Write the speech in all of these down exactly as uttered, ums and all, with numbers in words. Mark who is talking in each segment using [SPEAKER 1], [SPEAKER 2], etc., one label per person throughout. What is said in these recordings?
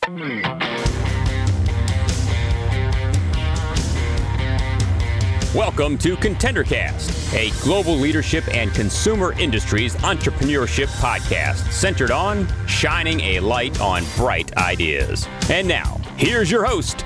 [SPEAKER 1] Welcome to ContenderCast, a global leadership and consumer industries entrepreneurship podcast centered on shining a light on bright ideas. And now, here's your host,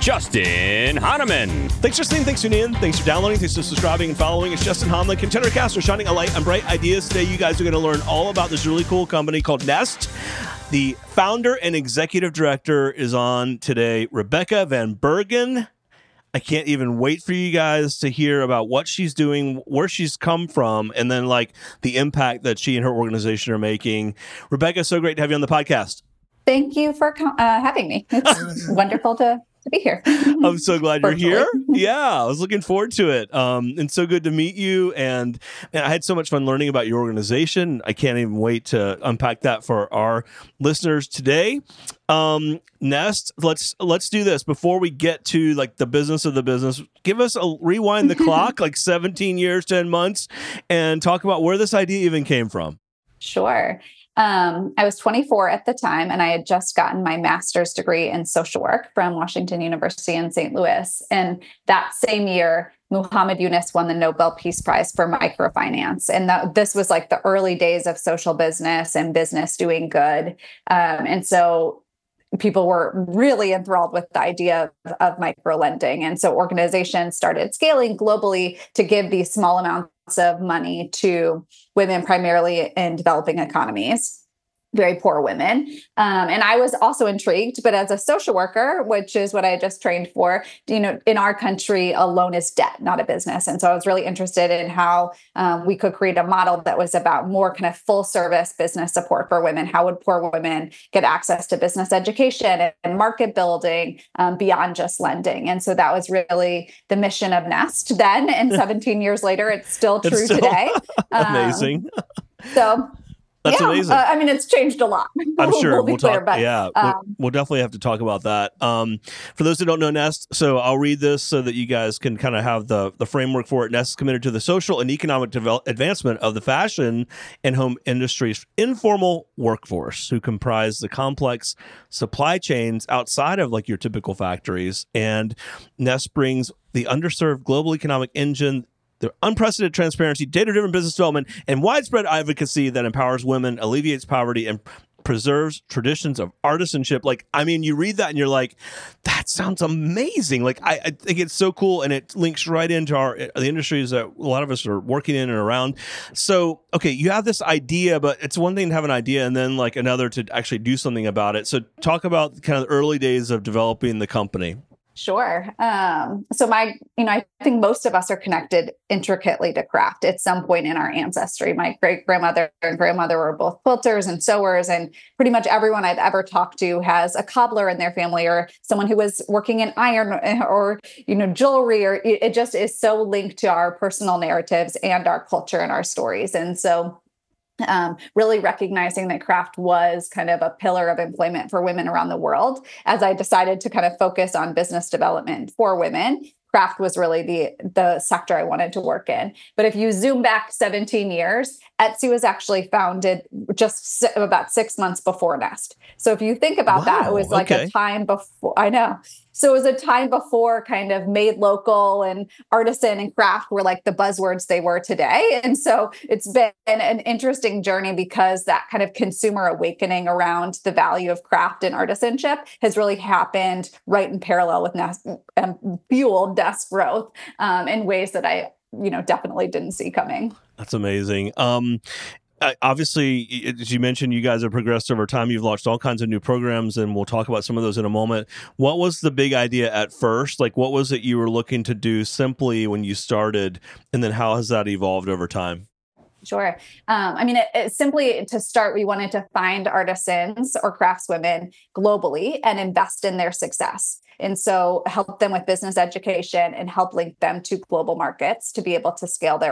[SPEAKER 1] Justin Hahnemann.
[SPEAKER 2] Thanks for listening. Thanks for tuning in. Thanks for downloading. Thanks for subscribing and following. It's Justin Hahnemann, ContenderCast. We're shining a light on bright ideas. Today, you guys are going to learn all about this really cool company called Nest. The founder and executive director is on today, Rebecca Van Bergen. I can't even wait for you guys to hear about what she's doing, where she's come from, and then like the impact that she and her organization are making. Rebecca, so great to have you on the podcast.
[SPEAKER 3] Thank you for uh, having me. It's wonderful to, to be here.
[SPEAKER 2] I'm so glad you're here. Yeah, I was looking forward to it. Um, and so good to meet you. And man, I had so much fun learning about your organization. I can't even wait to unpack that for our listeners today. Um, Nest, let's let's do this before we get to like the business of the business. Give us a rewind the clock, like seventeen years, ten months, and talk about where this idea even came from.
[SPEAKER 3] Sure. Um, I was twenty-four at the time, and I had just gotten my master's degree in social work from Washington University in Saint Louis. And that same year, Muhammad Yunus won the Nobel Peace Prize for microfinance. And that, this was like the early days of social business and business doing good. Um, and so people were really enthralled with the idea of, of microlending. And so organizations started scaling globally to give these small amounts of money to women, primarily in developing economies, very poor women. Um, and I was also intrigued, but as a social worker, which is what I had just trained for, you know, in our country, a loan is debt, not a business. And so I was really interested in how um, we could create a model that was about more kind of full service business support for women. How would poor women get access to business education and market building um, beyond just lending? And so that was really the mission of Nest then. And seventeen years later, it's still true it's still today.
[SPEAKER 2] Amazing.
[SPEAKER 3] Um, so
[SPEAKER 2] That's
[SPEAKER 3] yeah,
[SPEAKER 2] amazing.
[SPEAKER 3] Uh, I mean, it's changed a lot.
[SPEAKER 2] I'm sure
[SPEAKER 3] we'll,
[SPEAKER 2] we'll
[SPEAKER 3] clear,
[SPEAKER 2] talk.
[SPEAKER 3] but,
[SPEAKER 2] yeah,
[SPEAKER 3] um,
[SPEAKER 2] we'll, we'll definitely have to talk about that. Um, for those who don't know Nest, so I'll read this so that you guys can kind of have the the framework for it. Nest is committed to the social and economic develop- advancement of the fashion and home industry's informal workforce, who comprise the complex supply chains outside of like your typical factories. And Nest brings the underserved global economic engine, the unprecedented transparency, data-driven business development, and widespread advocacy that empowers women, alleviates poverty, and preserves traditions of artisanship. Like, I mean, you read that and you're like, that sounds amazing. Like, I, I think it's so cool, and it links right into our the industries that a lot of us are working in and around. So, okay, you have this idea, but it's one thing to have an idea and then like another to actually do something about it. So talk about kind of the early days of developing the company.
[SPEAKER 3] Sure. Um, so my, you know, I think most of us are connected intricately to craft at some point in our ancestry. My great grandmother and grandmother were both quilters and sewers, and pretty much everyone I've ever talked to has a cobbler in their family or someone who was working in iron or, you know, jewelry, or it just is so linked to our personal narratives and our culture and our stories. And so Um, really recognizing that craft was kind of a pillar of employment for women around the world. As I decided to kind of focus on business development for women, craft was really the, the sector I wanted to work in. But if you zoom back seventeen years, Etsy was actually founded just about six months before Nest. So if you think about wow, that, it was like okay. a time before, I know. So it was a time before kind of made local and artisan and craft were like the buzzwords they were today. And so it's been an interesting journey because that kind of consumer awakening around the value of craft and artisanship has really happened right in parallel with Nest, um, fueled Nest growth um, in ways that I, you know, definitely didn't see coming.
[SPEAKER 2] That's amazing. Um, Uh, obviously, as you mentioned, you guys have progressed over time. You've launched all kinds of new programs, and we'll talk about some of those in a moment. What was the big idea at first? Like, what was it you were looking to do simply when you started, and then how has that evolved over time?
[SPEAKER 3] Sure. Um, I mean, it, it simply to start, we wanted to find artisans or craftswomen globally and invest in their success. And so help them with business education and help link them to global markets to be able to scale their work.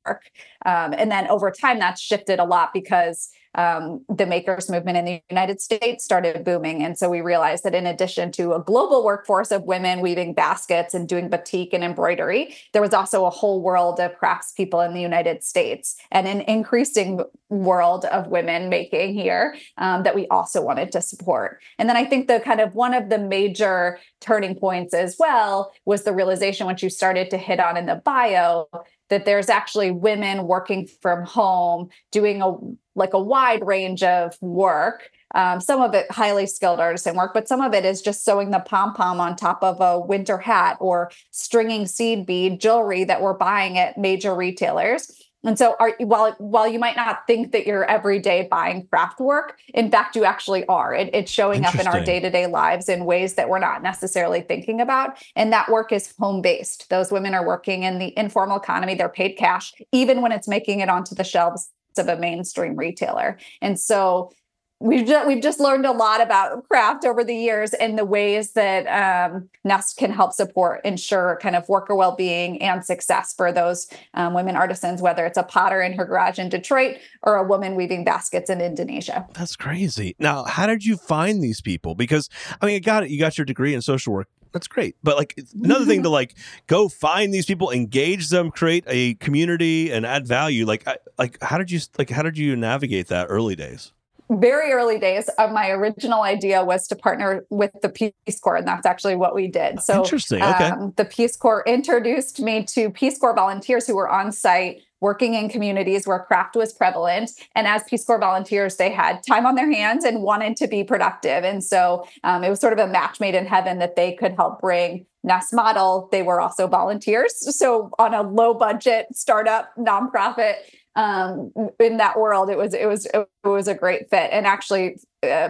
[SPEAKER 3] Um, and then over time, that's shifted a lot because um, the makers movement in the United States started booming. And so we realized that in addition to a global workforce of women weaving baskets and doing batik and embroidery, there was also a whole world of craftspeople in the United States and an increasing world of women making here um, that we also wanted to support. And then I think the kind of one of the major turning points as well was the realization, which you started to hit on in the bio, that there's actually women working from home doing a like a wide range of work. Um, some of it highly skilled artisan work, but some of it is just sewing the pom-pom on top of a winter hat or stringing seed bead jewelry that we're buying at major retailers. And so are, while, while you might not think that you're every day buying craft work, in fact, you actually are. It, it's showing up in our day-to-day lives in ways that we're not necessarily thinking about. And that work is home-based. Those women are working in the informal economy. They're paid cash, even when it's making it onto the shelves of a mainstream retailer. And so We've just, we've just learned a lot about craft over the years and the ways that um, Nest can help support, ensure kind of worker well-being and success for those um, women artisans, whether it's a potter in her garage in Detroit or a woman weaving baskets in Indonesia.
[SPEAKER 2] That's crazy. Now, how did you find these people? Because, I mean, I got it. You got your degree in social work. That's great. But like another thing to like go find these people, engage them, create a community and add value. Like, I, like how did you like how did you navigate that early days?
[SPEAKER 3] Very early days, uh, my original idea was to partner with the Peace Corps, and that's actually what we did. So
[SPEAKER 2] interesting. Okay.
[SPEAKER 3] Um, the Peace Corps introduced me to Peace Corps volunteers who were on site working in communities where craft was prevalent. And as Peace Corps volunteers, they had time on their hands and wanted to be productive. And so um, it was sort of a match made in heaven that they could help bring Nest model. They were also volunteers. So on a low budget startup nonprofit, Um, in that world, it was it was it was a great fit. And actually, uh,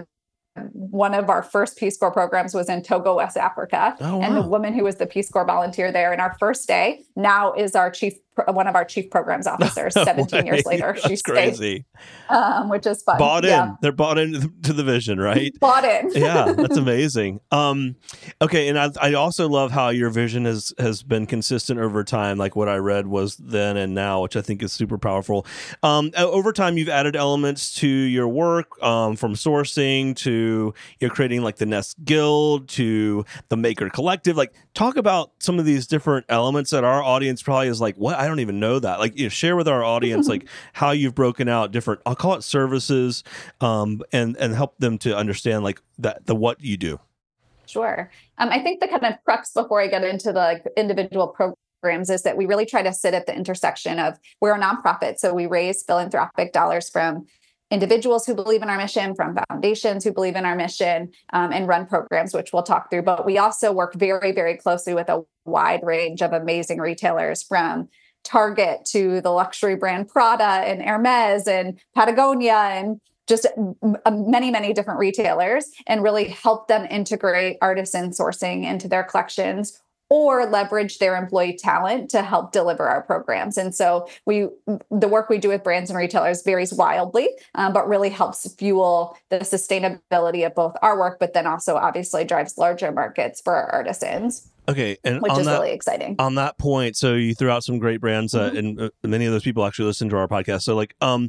[SPEAKER 3] one of our first Peace Corps programs was in Togo, West Africa,
[SPEAKER 2] oh, wow.
[SPEAKER 3] and the woman who was the Peace Corps volunteer there in our first day now is our chief, one of our chief programs officers.
[SPEAKER 2] No
[SPEAKER 3] seventeen
[SPEAKER 2] way.
[SPEAKER 3] years later,
[SPEAKER 2] That's
[SPEAKER 3] she's
[SPEAKER 2] crazy,
[SPEAKER 3] um, which is fun.
[SPEAKER 2] Bought in,
[SPEAKER 3] yeah.
[SPEAKER 2] They're bought into the vision, right?
[SPEAKER 3] Bought in.
[SPEAKER 2] Yeah, that's amazing. Um, okay, and I, I also love how your vision has has been consistent over time. Like what I read was then and now, which I think is super powerful. Um, over time, you've added elements to your work, um, from sourcing to you're creating like the Nest Guild to the Maker Collective. Like, talk about some of these different elements that our audience probably is like, what? I don't even know that. Like, you know, share with our audience like how you've broken out different, I'll call it services, um, and and help them to understand like that the what you do.
[SPEAKER 3] Sure. Um, I think the kind of crux before I get into the like, individual programs is that we really try to sit at the intersection of we're a nonprofit, so we raise philanthropic dollars from individuals who believe in our mission, from foundations who believe in our mission, um, and run programs, which we'll talk through. But we also work very, very closely with a wide range of amazing retailers, from Target to the luxury brand Prada and Hermes and Patagonia and just many, many different retailers, and really help them integrate artisan sourcing into their collections or leverage their employee talent to help deliver our programs. And so we, the work we do with brands and retailers varies wildly, um, but really helps fuel the sustainability of both our work, but then also obviously drives larger markets for our artisans.
[SPEAKER 2] Okay, and
[SPEAKER 3] which
[SPEAKER 2] on
[SPEAKER 3] is
[SPEAKER 2] that,
[SPEAKER 3] really exciting.
[SPEAKER 2] On that point, so you threw out some great brands, uh,
[SPEAKER 3] Mm-hmm.
[SPEAKER 2] and uh, many of those people actually listen to our podcast. So, like, um,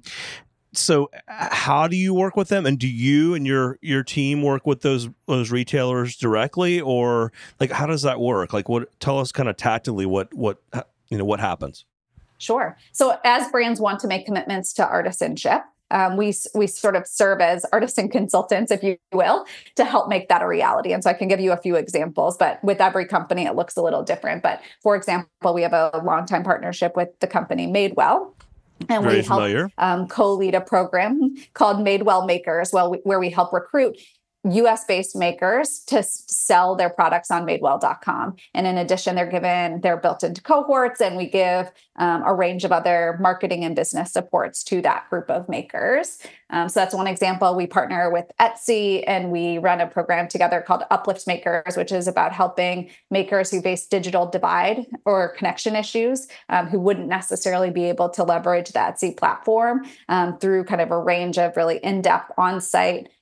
[SPEAKER 2] so how do you work with them, and do you and your your team work with those those retailers directly, or like how does that work? Like, what? Tell us kind of tactically what what you know what happens.
[SPEAKER 3] Sure. So, as brands want to make commitments to artisanship, Um, we we sort of serve as artisan consultants, if you will, to help make that a reality. And so I can give you a few examples, but with every company, it looks a little different. But for example, we have a longtime partnership with the company Madewell. And
[SPEAKER 2] Very
[SPEAKER 3] we help
[SPEAKER 2] familiar.
[SPEAKER 3] um, co-lead a program called Madewell Makers, well, we, where we help recruit U S-based makers to s- sell their products on madewell dot com. And in addition, they're given, they're built into cohorts, and we give um, a range of other marketing and business supports to that group of makers. Um, so that's one example. We partner with Etsy, and we run a program together called Uplift Makers, which is about helping makers who face digital divide or connection issues, um, who wouldn't necessarily be able to leverage the Etsy platform, um, through kind of a range of really in-depth on-site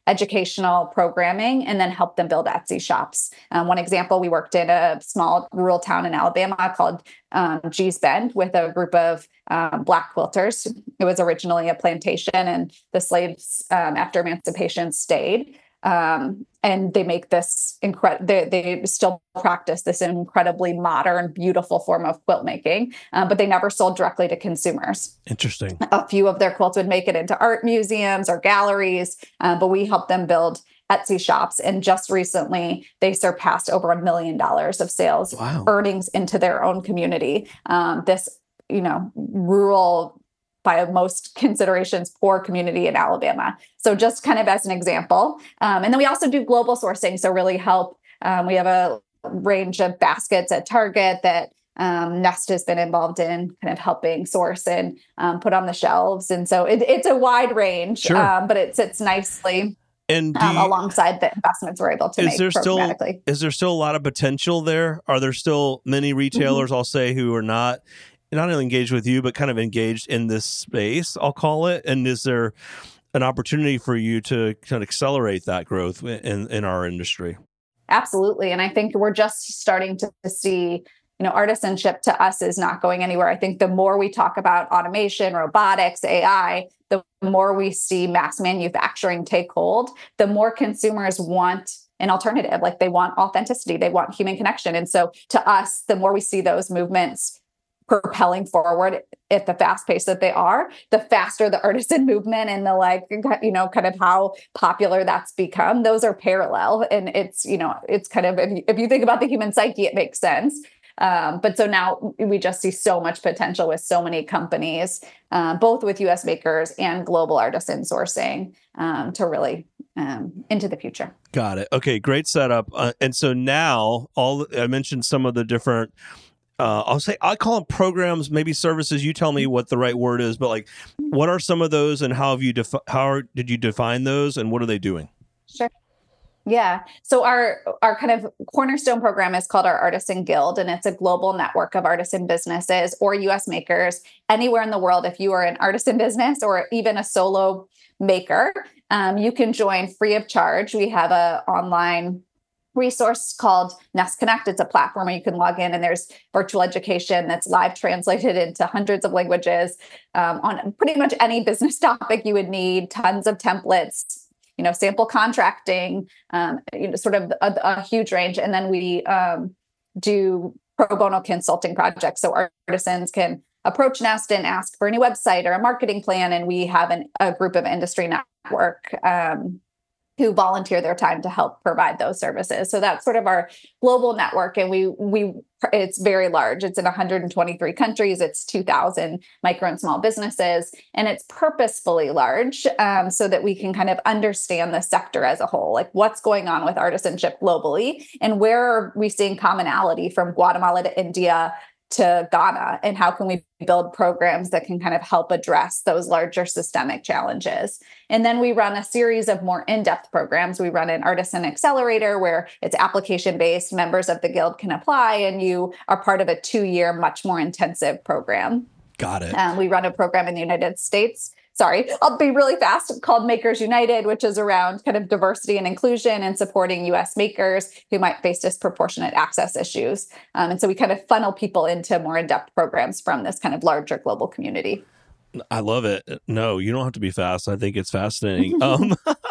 [SPEAKER 3] educational programming, and then help them build Etsy shops. Um, one example, we worked in a small rural town in Alabama called um, Gee's Bend with a group of um, Black quilters. It was originally a plantation, and the slaves, um, after emancipation, stayed. Um, and they make this incredible, they, they still practice this incredibly modern, beautiful form of quilt making, uh, but they never sold directly to consumers.
[SPEAKER 2] Interesting.
[SPEAKER 3] A few of their quilts would make it into art museums or galleries, uh, but we helped them build Etsy shops. And just recently, they surpassed over a million dollars of sales,
[SPEAKER 2] wow.
[SPEAKER 3] earnings into their own community. Um, this, you know, rural, by most considerations, poor community in Alabama. So just kind of as an example. Um, and then we also do global sourcing. So really help. Um, we have a range of baskets at Target that um, Nest has been involved in kind of helping source and um, put on the shelves. And so it, it's a wide range,
[SPEAKER 2] sure.
[SPEAKER 3] um, but it sits nicely
[SPEAKER 2] and
[SPEAKER 3] um,
[SPEAKER 2] you,
[SPEAKER 3] alongside the investments we're able to
[SPEAKER 2] is
[SPEAKER 3] make
[SPEAKER 2] there still,
[SPEAKER 3] programmatically.
[SPEAKER 2] Is there still a lot of potential there? Are there still many retailers, mm-hmm. I'll say, who are not not only engaged with you, but kind of engaged in this space, I'll call it? And is there an opportunity for you to kind of accelerate that growth in, in our industry?
[SPEAKER 3] Absolutely. And I think we're just starting to see, you know, artisanship to us is not going anywhere. I think the more we talk about automation, robotics, A I, the more we see mass manufacturing take hold, the more consumers want an alternative. Like they want authenticity, they want human connection. And so to us, the more we see those movements propelling forward at the fast pace that they are, the faster the artisan movement and the like, you know, kind of how popular that's become. Those are parallel. And it's, you know, it's kind of, if you, if you think about the human psyche, it makes sense. Um, but so now we just see so much potential with so many companies, uh, both with U S makers and global artisan sourcing um, to really um, into the future.
[SPEAKER 2] Got it. Okay, great setup. Uh, and so now all I mentioned some of the different Uh, I'll say, I call them programs, maybe services. You tell me what the right word is, but like, what are some of those and how have you, defi- how are, did you define those and what are they doing?
[SPEAKER 3] Sure. Yeah. So our, our kind of cornerstone program is called our Artisan Guild, and it's a global network of artisan businesses or U S makers anywhere in the world. If you are an artisan business or even a solo maker, um, you can join free of charge. We have a online resource called Nest Connect. It's a platform where you can log in and there's virtual education that's live translated into hundreds of languages um, on pretty much any business topic you would need, tons of templates, you know, sample contracting, um, you know, sort of a, a huge range. And then we um, do pro bono consulting projects. So artisans can approach Nest and ask for a new website or a marketing plan. And we have an, a group of industry network um, who volunteer their time to help provide those services. So that's sort of our global network. And we, we, it's very large. It's in one hundred twenty-three countries. It's two thousand micro and small businesses. And it's purposefully large um, so that we can kind of understand the sector as a whole, like what's going on with artisanship globally and where are we seeing commonality from Guatemala to India to Ghana, and how can we build programs that can kind of help address those larger systemic challenges. And then we run a series of more in-depth programs. We run an artisan accelerator where it's application-based. Members of the Guild can apply, and you are part of a two-year, much more intensive program.
[SPEAKER 2] Got it.
[SPEAKER 3] Um, we run a program in the United States. Sorry, I'll be really fast, called Makers United, which is around kind of diversity and inclusion and supporting U S makers who might face disproportionate access issues. Um, and so we kind of funnel people into more in-depth programs from this kind of larger global community.
[SPEAKER 2] I love it. No, you don't have to be fast. I think it's fascinating. um,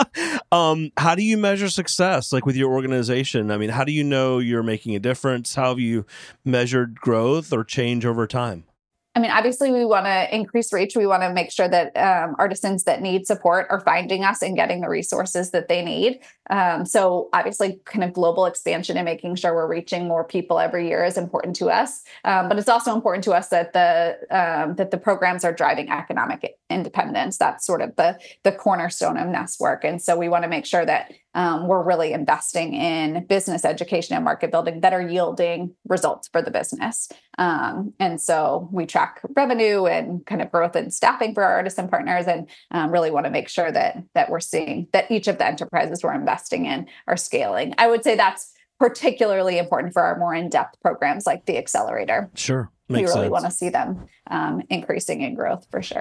[SPEAKER 2] um, how do you measure success, like with your organization? I mean, how do you know you're making a difference? How have you measured growth or change over time?
[SPEAKER 3] I mean, obviously, we want to increase reach. We want to make sure that um, artisans that need support are finding us and getting the resources that they need. Um, so obviously, kind of global expansion and making sure we're reaching more people every year is important to us. Um, but it's also important to us that the um, that the programs are driving economic independence. That's sort of the the cornerstone of Nest work. And so we want to make sure that Um, we're really investing in business education and market building that are yielding results for the business. Um, and so we track revenue and kind of growth and staffing for our artisan partners, and um, really want to make sure that that we're seeing that each of the enterprises we're investing in are scaling. I would say that's particularly important for our more in-depth programs like the Accelerator.
[SPEAKER 2] Sure. Makes
[SPEAKER 3] we really
[SPEAKER 2] sense.
[SPEAKER 3] want to see them um, increasing in growth for sure.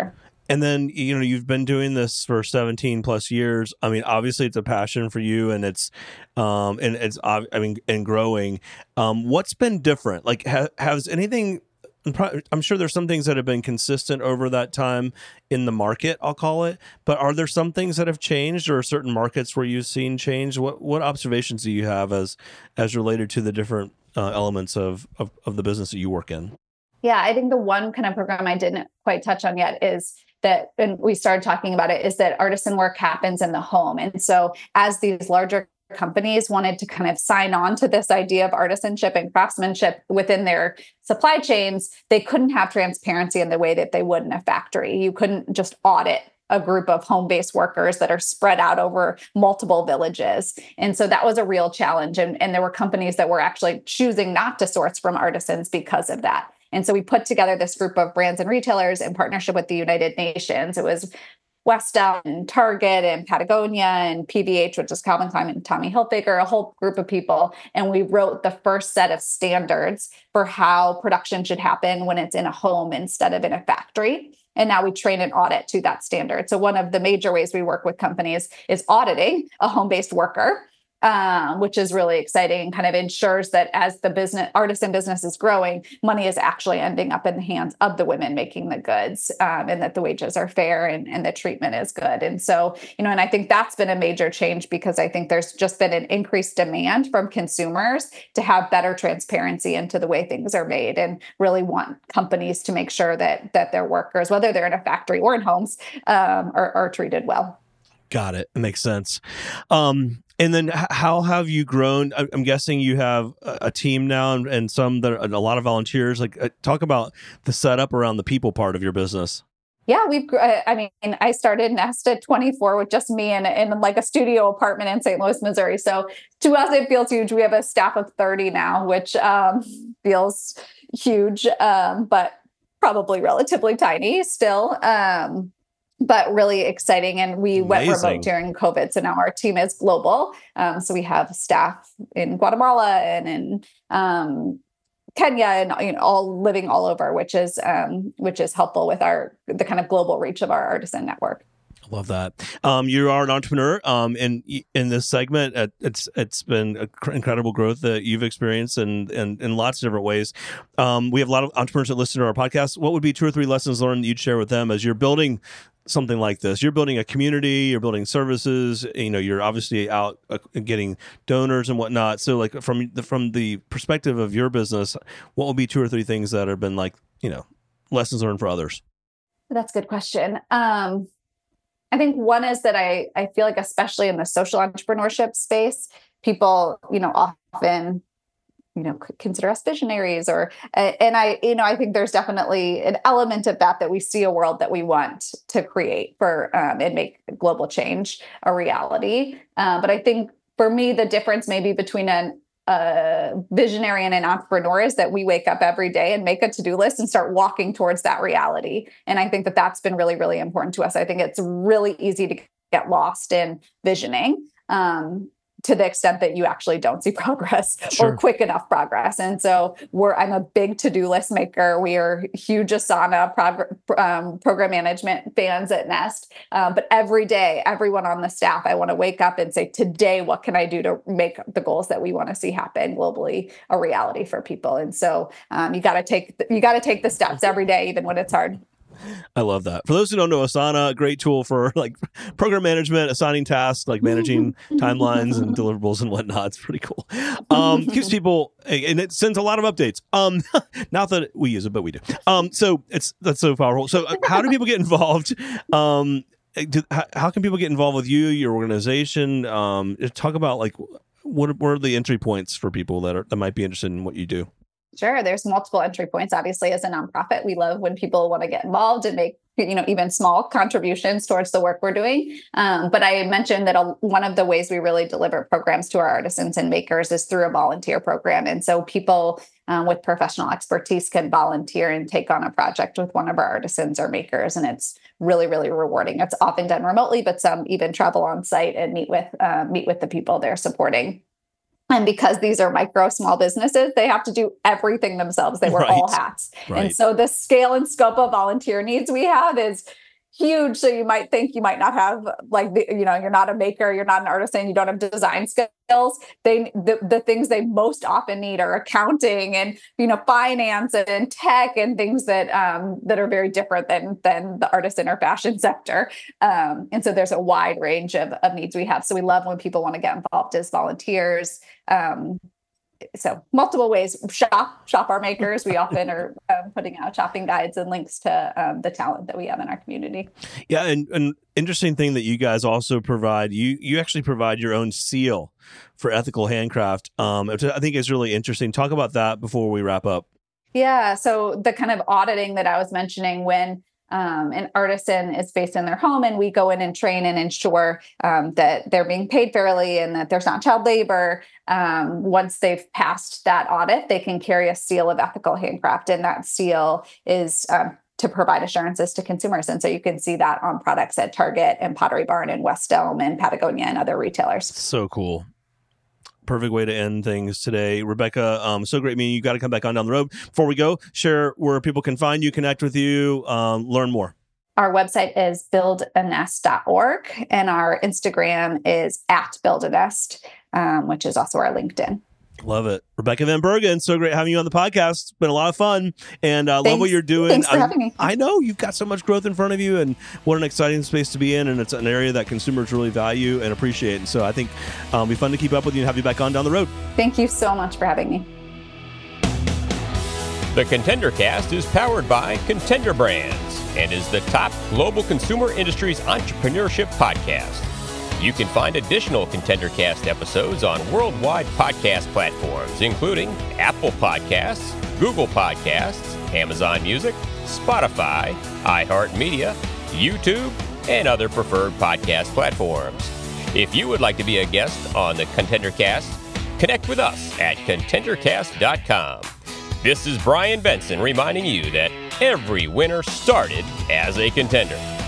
[SPEAKER 2] And then, you know, you've been doing this for seventeen plus years. I mean, obviously it's a passion for you and it's, um, and it's, I mean, and growing. Um, what's been different? Like, ha- has anything, I'm sure there's some things that have been consistent over that time in the market, I'll call it, but are there some things that have changed or certain markets where you've seen change? What, what observations do you have as, as related to the different uh, elements of, of, of the business that you work in?
[SPEAKER 3] Yeah, I think the one kind of program I didn't quite touch on yet is that, and we started talking about it, is that artisan work happens in the home. And so as these larger companies wanted to kind of sign on to this idea of artisanship and craftsmanship within their supply chains, they couldn't have transparency in the way that they would in a factory. You couldn't just audit a group of home-based workers that are spread out over multiple villages. And so that was a real challenge. And, and there were companies that were actually choosing not to source from artisans because of that. And so we put together this group of brands and retailers in partnership with the United Nations. It was West Elm and Target and Patagonia and P V H, which is Calvin Klein and Tommy Hilfiger, a whole group of people. And we wrote the first set of standards for how production should happen when it's in a home instead of in a factory. And now we train and audit to that standard. So one of the major ways we work with companies is auditing a home-based worker. Um, which is really exciting and kind of ensures that as the business artisan business is growing, money is actually ending up in the hands of the women making the goods, um, and that the wages are fair and, and the treatment is good. And so, you know, and I think that's been a major change because I think there's just been an increased demand from consumers to have better transparency into the way things are made and really want companies to make sure that that their workers, whether they're in a factory or in homes, um, are, are treated well.
[SPEAKER 2] Got it. It makes sense. Um, and then h- how have you grown? I- I'm guessing you have a, a team now and, and some that are, a lot of volunteers. Like, uh, talk about the setup around the people part of your business.
[SPEAKER 3] Yeah, we've, uh, I mean, I started Nest at twenty-four with just me in, in like a studio apartment in Saint Louis, Missouri. So to us, it feels huge. We have a staff of thirty now, which um, feels huge, um, but probably relatively tiny still. Um, but really exciting. And we
[SPEAKER 2] Amazing.
[SPEAKER 3] went remote during COVID. So now our team is global. Um, so we have staff in Guatemala and in um, Kenya and, you know, all living all over, which is um, which is helpful with our the kind of global reach of our artisan network.
[SPEAKER 2] I love that. Um, you are an entrepreneur. Um, and in this segment, uh, it's it's been a cr- incredible growth that you've experienced in, in, in lots of different ways. Um, we have a lot of entrepreneurs that listen to our podcast. What would be two or three lessons learned that you'd share with them as you're building something like this? You're building a community, you're building services, you know, you're obviously out uh, getting donors and whatnot. So like from the, from the perspective of your business, what will be two or three things that have been like, you know, lessons learned for others?
[SPEAKER 3] That's a good question. Um, I think one is that I, I feel like, especially in the social entrepreneurship space, people, you know, often, you know, consider us visionaries or, and I, you know, I think there's definitely an element of that, that we see a world that we want to create for, um, and make global change a reality. Uh, but I think for me, the difference maybe between an, a visionary and an entrepreneur is that we wake up every day and make a to-do list and start walking towards that reality. And I think that that's been really, really important to us. I think it's really easy to get lost in visioning, um, to the extent that you actually don't see progress
[SPEAKER 2] Sure.
[SPEAKER 3] or quick enough progress. And so we're, I'm a big to-do list maker. We are huge Asana prog- um, program management fans at Nest. Um, but every day, everyone on the staff, I want to wake up and say, today, what can I do to make the goals that we want to see happen globally a reality for people? And so um, you got to take, you got to take the steps every day, even when it's hard.
[SPEAKER 2] I love that. For those who don't know, Asana, a great tool for like program management, assigning tasks, like managing timelines and deliverables and whatnot. It's pretty cool. Um, keeps people, and it sends a lot of updates. Um, not that we use it, but we do. Um, so it's that's so powerful. So uh, how do people get involved? Um, do, how, how can people get involved with you, your organization? Um, talk about like what what are the entry points for people that are that might be interested in what you do?
[SPEAKER 3] Sure. There's multiple entry points. Obviously, as a nonprofit, we love when people want to get involved and make, you know, even small contributions towards the work we're doing. Um, but I mentioned that a, one of the ways we really deliver programs to our artisans and makers is through a volunteer program. And so people um, with professional expertise can volunteer and take on a project with one of our artisans or makers. And it's really, really rewarding. It's often done remotely, but some even travel on site and meet with uh, meet with the people they're supporting. And because these are micro small businesses, they have to do everything themselves. They wear
[SPEAKER 2] Right.
[SPEAKER 3] all hats.
[SPEAKER 2] Right.
[SPEAKER 3] And so the scale and scope of volunteer needs we have is huge. So you might think you might not have like, the, you know, you're not a maker, you're not an artisan, you don't have design skills. They, the, the things they most often need are accounting and, you know, finance and tech and things that, um, that are very different than, than the artisan or fashion sector. Um, and so there's a wide range of, of needs we have. So we love when people want to get involved as volunteers. Um, So multiple ways, shop, shop our makers. We often are um, putting out shopping guides and links to um, the talent that we have in our community.
[SPEAKER 2] Yeah. And an interesting thing that you guys also provide, you, you actually provide your own seal for ethical handcraft. Um, which I think is really interesting. Talk about that before we wrap up.
[SPEAKER 3] Yeah. So the kind of auditing that I was mentioning, when Um, an artisan is based in their home and we go in and train and ensure um, that they're being paid fairly and that there's not child labor. Um, once they've passed that audit, they can carry a seal of ethical handcraft, and that seal is um, to provide assurances to consumers. And so you can see that on products at Target and Pottery Barn and West Elm and Patagonia and other retailers.
[SPEAKER 2] So cool. Perfect way to end things today. Rebecca, um, so great meeting you. Got to come back on down the road. Before we go, share where people can find you, connect with you, um, learn more.
[SPEAKER 3] Our website is build a nest dot org, and our Instagram is at build a nest, um, which is also our LinkedIn.
[SPEAKER 2] Love it. Rebecca Van Bergen, so great having you on the podcast. It's been a lot of fun, and I uh, love what you're doing.
[SPEAKER 3] Thanks for
[SPEAKER 2] I,
[SPEAKER 3] having me.
[SPEAKER 2] I know you've got so much growth in front of you, and what an exciting space to be in, and it's an area that consumers really value and appreciate. And so I think um, it'll be fun to keep up with you and have you back on down the road.
[SPEAKER 3] Thank you so much for having me.
[SPEAKER 1] The Contender Cast is powered by Contender Brands and is the top global consumer industries entrepreneurship podcast. You can find additional Contender Cast episodes on worldwide podcast platforms, including Apple Podcasts, Google Podcasts, Amazon Music, Spotify, iHeartMedia, YouTube, and other preferred podcast platforms. If you would like to be a guest on the Contender Cast, connect with us at contender cast dot com. This is Brian Benson reminding you that every winner started as a contender.